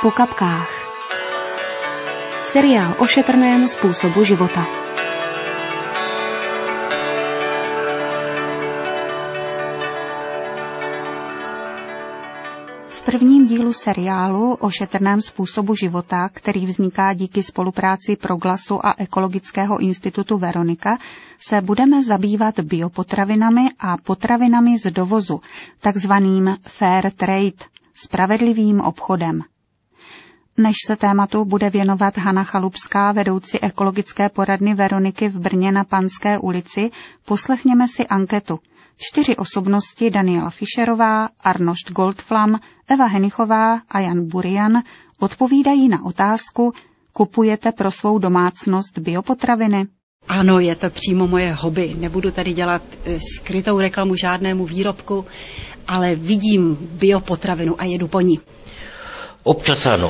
po kapkách. Seriál o šetrném způsobu života. V prvním dílu seriálu o šetrném způsobu života, který vzniká díky spolupráci Proglasu a Ekologického institutu Veronika, se budeme zabývat biopotravinami a potravinami z dovozu, takzvaným fair trade, spravedlivým obchodem. Než se tématu bude věnovat Hana Chalupská, vedoucí ekologické poradny Veroniky v Brně na Panské ulici, poslechněme si anketu. 4 osobnosti, Daniela Fischerová, Arnošt Goldflam, Eva Henichová a Jan Burian, odpovídají na otázku: kupujete pro svou domácnost biopotraviny? Ano, je to přímo moje hobby. Nebudu tady dělat skrytou reklamu žádnému výrobku, ale vidím biopotravinu a jedu po ní. Občas ano.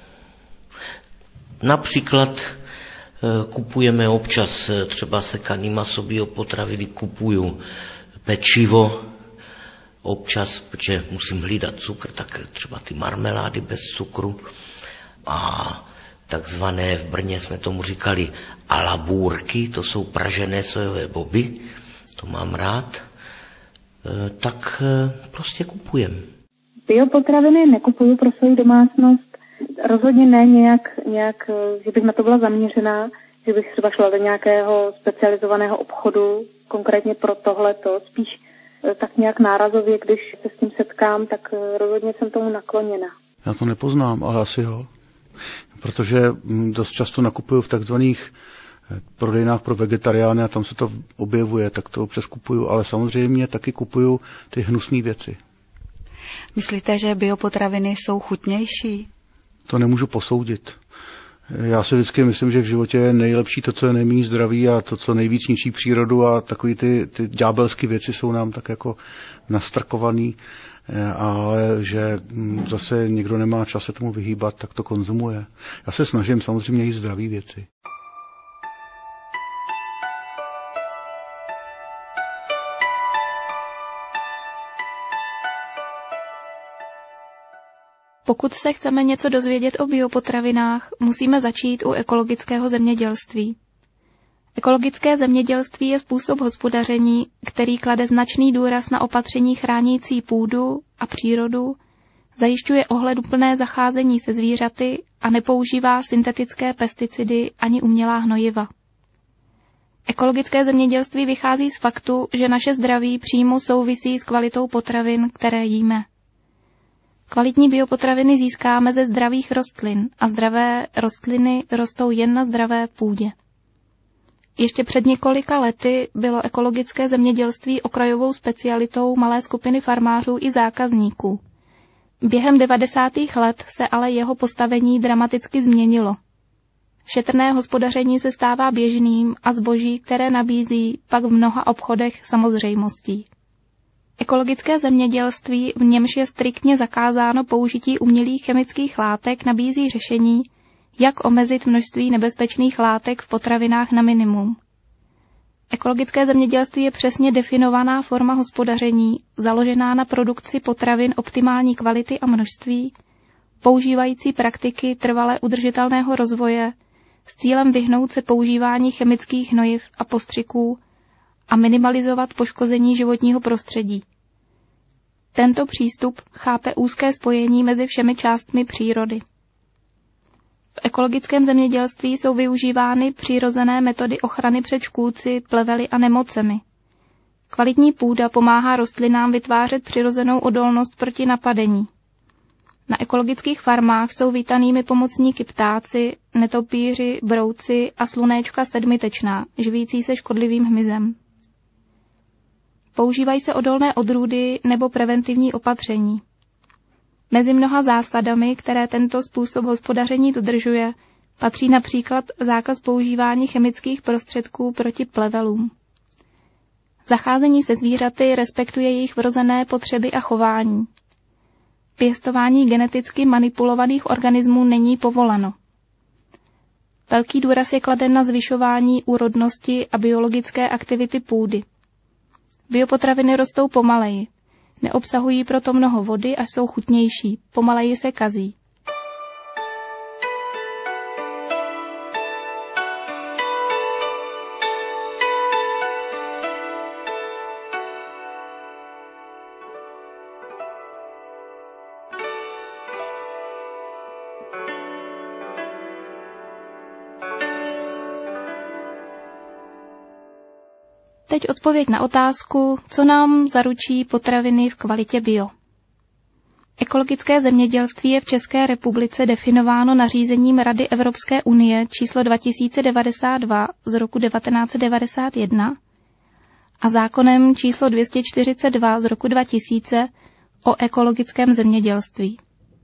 Například kupujeme občas třeba sekaný maso, biopotraviny, kupuju pečivo, občas, protože musím hlídat cukr, tak třeba ty marmelády bez cukru a takzvané, v Brně jsme tomu říkali alabůrky, to jsou pražené sojové boby, to mám rád, tak prostě kupujem. Biopotraviny nekupuju pro svou domácnost, rozhodně ne nějak, že bych na to byla zaměřená, že bych třeba šla do nějakého specializovaného obchodu, konkrétně pro tohleto, spíš tak nějak nárazově, když se s tím setkám, tak rozhodně jsem tomu nakloněna. Já to nepoznám, ale asi jo. Protože dost často nakupuju v takzvaných prodejnách pro vegetariány a tam se to objevuje, tak to občas kupuju, ale samozřejmě taky kupuju ty hnusné věci. Myslíte, že biopotraviny jsou chutnější? To nemůžu posoudit. Já si vždycky myslím, že v životě je nejlepší to, co je nejméně zdraví a to, co nejvíc ničí přírodu a takový ty ďábelské věci jsou nám tak jako nastrkovaný, ale že zase někdo nemá čas se tomu vyhýbat, tak to konzumuje. Já se snažím samozřejmě jíst zdraví věci. Pokud se chceme něco dozvědět o biopotravinách, musíme začít u ekologického zemědělství. Ekologické zemědělství je způsob hospodaření, který klade značný důraz na opatření chránící půdu a přírodu, zajišťuje ohleduplné zacházení se zvířaty a nepoužívá syntetické pesticidy ani umělá hnojiva. Ekologické zemědělství vychází z faktu, že naše zdraví přímo souvisí s kvalitou potravin, které jíme. Kvalitní biopotraviny získáme ze zdravých rostlin a zdravé rostliny rostou jen na zdravé půdě. Ještě před několika lety bylo ekologické zemědělství okrajovou specialitou malé skupiny farmářů i zákazníků. Během 90. let se ale jeho postavení dramaticky změnilo. Šetrné hospodaření se stává běžným a zboží, které nabízí, pak v mnoha obchodech samozřejmostí. Ekologické zemědělství, v němž je striktně zakázáno použití umělých chemických látek, nabízí řešení, jak omezit množství nebezpečných látek v potravinách na minimum. Ekologické zemědělství je přesně definovaná forma hospodaření, založená na produkci potravin optimální kvality a množství, používající praktiky trvale udržitelného rozvoje s cílem vyhnout se používání chemických hnojiv a postřiků a minimalizovat poškození životního prostředí. Tento přístup chápe úzké spojení mezi všemi částmi přírody. V ekologickém zemědělství jsou využívány přirozené metody ochrany před škůdci, plevely a nemocemi. Kvalitní půda pomáhá rostlinám vytvářet přirozenou odolnost proti napadení. Na ekologických farmách jsou vítanými pomocníky ptáci, netopýři, brouci a slunéčka sedmitečná, živící se škodlivým hmyzem. Používají se odolné odrůdy nebo preventivní opatření. Mezi mnoha zásadami, které tento způsob hospodaření dodržuje, patří například zákaz používání chemických prostředků proti plevelům. Zacházení se zvířaty respektuje jejich vrozené potřeby a chování. Pěstování geneticky manipulovaných organismů není povoleno. Velký důraz je kladen na zvyšování úrodnosti a biologické aktivity půdy. Biopotraviny rostou pomaleji. Neobsahují proto mnoho vody a jsou chutnější, pomaleji se kazí. teď odpověď na otázku, co nám zaručí potraviny v kvalitě bio. Ekologické zemědělství je v České republice definováno nařízením Rady Evropské unie číslo 2092 z roku 1991 a zákonem číslo 242 z roku 2000 o ekologickém zemědělství.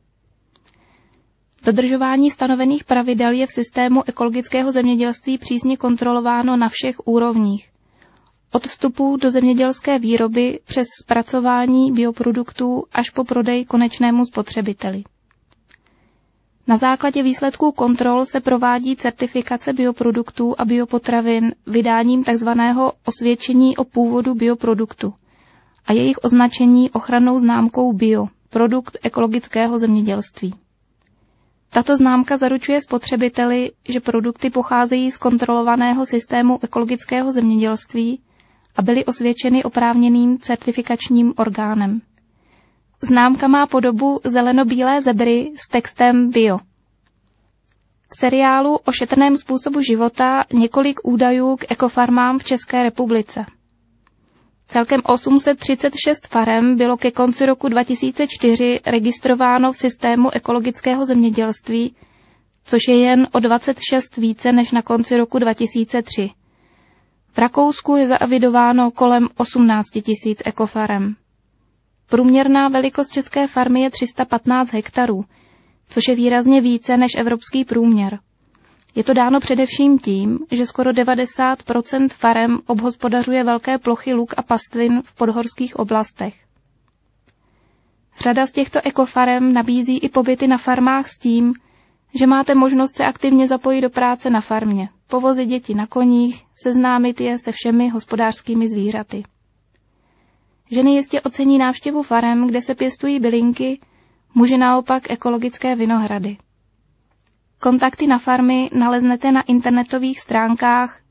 Dodržování stanovených pravidel je v systému ekologického zemědělství přísně kontrolováno na všech úrovních. Od vstupu do zemědělské výroby přes zpracování bioproduktů až po prodej konečnému spotřebiteli. Na základě výsledků kontrol se provádí certifikace bioproduktů a biopotravin vydáním tzv. Osvědčení o původu bioproduktu a jejich označení ochrannou známkou bio, produkt ekologického zemědělství. Tato známka zaručuje spotřebiteli, že produkty pocházejí z kontrolovaného systému ekologického zemědělství a byly osvědčeny oprávněným certifikačním orgánem. Známka má podobu zeleno-bílé zebry s textem bio. V seriálu o šetrném způsobu života několik údajů k ekofarmám v České republice. Celkem 836 farem bylo ke konci roku 2004 registrováno v systému ekologického zemědělství, což je jen o 26 více než na konci roku 2003. V Rakousku je zaevidováno kolem 18 000 ekofarem. Průměrná velikost české farmy je 315 hektarů, což je výrazně více než evropský průměr. Je to dáno především tím, že skoro 90% farem obhospodařuje velké plochy luk a pastvin v podhorských oblastech. Řada z těchto ekofarem nabízí i pobyty na farmách s tím, že máte možnost se aktivně zapojit do práce na farmě, povozit děti na koních, seznámit je se všemi hospodářskými zvířaty. Ženy jistě ocení návštěvu farem, kde se pěstují bylinky, muži naopak ekologické vinohrady. Kontakty na farmy naleznete na internetových stránkách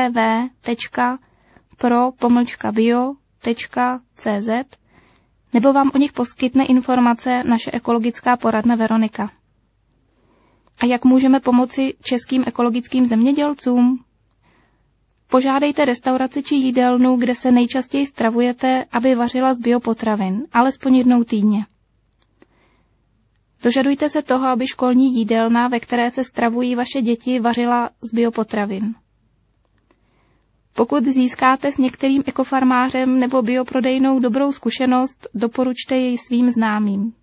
www.pro-bio.cz nebo vám o nich poskytne informace naše ekologická poradna Veronika. A jak můžeme pomoci českým ekologickým zemědělcům? Požádejte restauraci či jídelnu, kde se nejčastěji stravujete, aby vařila z biopotravin, alespoň jednou týdně. Dožadujte se toho, aby školní jídelna, ve které se stravují vaše děti, vařila z biopotravin. Pokud získáte s některým ekofarmářem nebo bioprodejnou dobrou zkušenost, doporučte jej svým známým.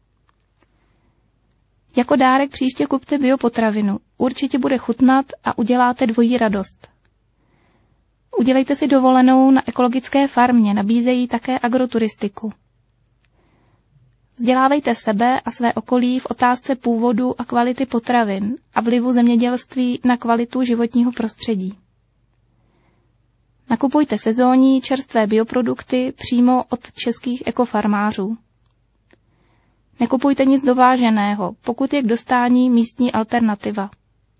Jako dárek příště kupte biopotravinu. Určitě bude chutnat a uděláte dvojí radost. Udělejte si dovolenou na ekologické farmě, nabízejí také agroturistiku. Vzdělávejte sebe a své okolí v otázce původu a kvality potravin a vlivu zemědělství na kvalitu životního prostředí. Nakupujte sezónní čerstvé bioprodukty přímo od českých ekofarmářů. Nekupujte nic dováženého, pokud je k dostání místní alternativa.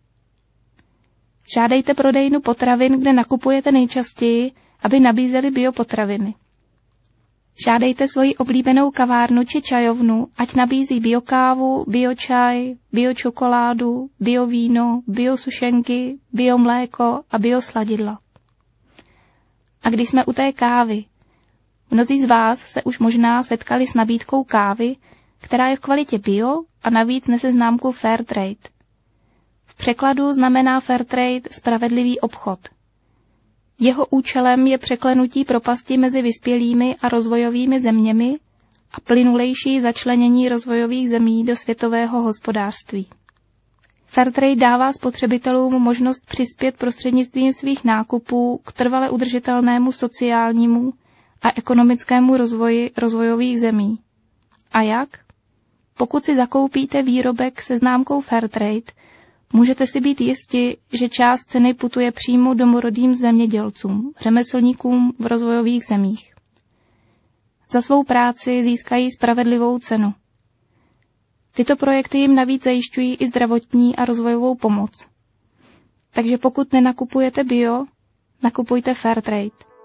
Žádejte prodejnu potravin, kde nakupujete nejčastěji, aby nabízeli biopotraviny. Žádejte svoji oblíbenou kavárnu či čajovnu, ať nabízí biokávu, biočaj, biočokoládu, biovíno, biosušenky, biomléko a biosladidla. A když jsme u té kávy, mnozí z vás se už možná setkali s nabídkou kávy, která je v kvalitě bio a navíc nese známku Fairtrade. V překladu znamená Fairtrade spravedlivý obchod. Jeho účelem je překlenutí propasti mezi vyspělými a rozvojovými zeměmi a plynulejší začlenění rozvojových zemí do světového hospodářství. Fairtrade dává spotřebitelům možnost přispět prostřednictvím svých nákupů k trvale udržitelnému sociálnímu a ekonomickému rozvoji rozvojových zemí. A jak? Pokud si zakoupíte výrobek se známkou Fairtrade, můžete si být jisti, že část ceny putuje přímo domorodým zemědělcům, řemeslníkům v rozvojových zemích. Za svou práci získají spravedlivou cenu. Tyto projekty jim navíc zajišťují i zdravotní a rozvojovou pomoc. Takže pokud nenakupujete bio, nakupujte Fairtrade.